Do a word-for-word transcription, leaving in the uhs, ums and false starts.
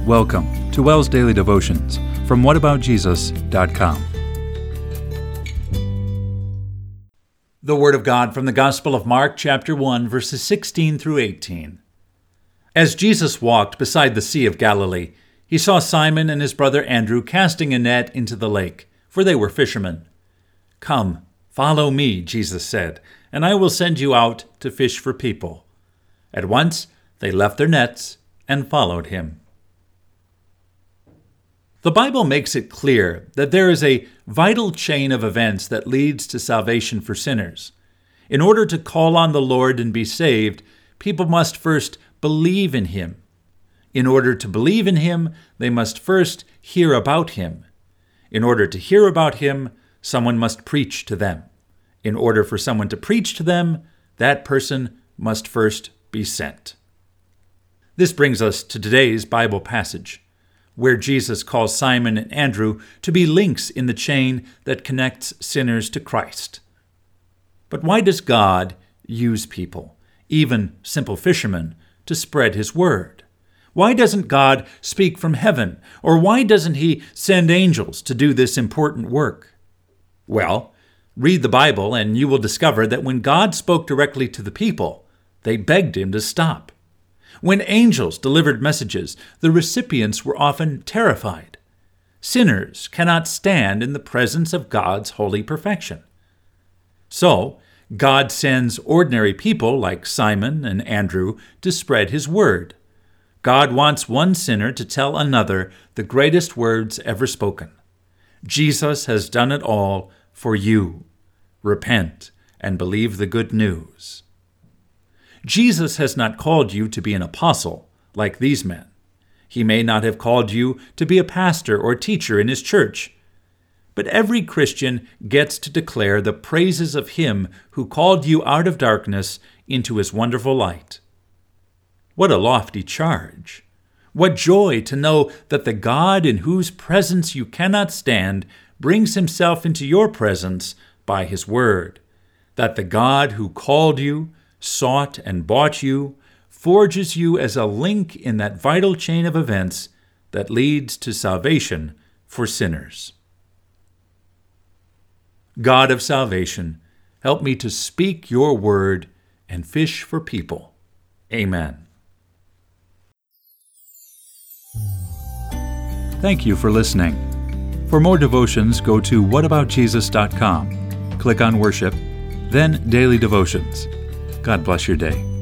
Welcome to WELS Daily Devotions from what about jesus dot com. The Word of God from the Gospel of Mark, chapter one, verses sixteen through eighteen. As Jesus walked beside the Sea of Galilee, he saw Simon and his brother Andrew casting a net into the lake, for they were fishermen. "Come, follow me," Jesus said, "and I will send you out to fish for people." At once they left their nets and followed him. The Bible makes it clear that there is a vital chain of events that leads to salvation for sinners. In order to call on the Lord and be saved, people must first believe in him. In order to believe in him, they must first hear about him. In order to hear about him, someone must preach to them. In order for someone to preach to them, that person must first be sent. This brings us to today's Bible passage, where Jesus calls Simon and Andrew to be links in the chain that connects sinners to Christ. But why does God use people, even simple fishermen, to spread his word? Why doesn't God speak from heaven, or why doesn't he send angels to do this important work? Well, read the Bible and you will discover that when God spoke directly to the people, they begged him to stop. When angels delivered messages, the recipients were often terrified. Sinners cannot stand in the presence of God's holy perfection. So, God sends ordinary people like Simon and Andrew to spread his word. God wants one sinner to tell another the greatest words ever spoken. Jesus has done it all for you. Repent and believe the good news. Jesus has not called you to be an apostle like these men. He may not have called you to be a pastor or teacher in his church. But every Christian gets to declare the praises of him who called you out of darkness into his wonderful light. What a lofty charge! What joy to know that the God in whose presence you cannot stand brings himself into your presence by his word. That the God who called you, sought and bought you, forges you as a link in that vital chain of events that leads to salvation for sinners. God of salvation, help me to speak your word and fish for people. Amen. Thank you for listening. For more devotions, go to what about jesus dot com. Click on Worship, then Daily Devotions. God bless your day.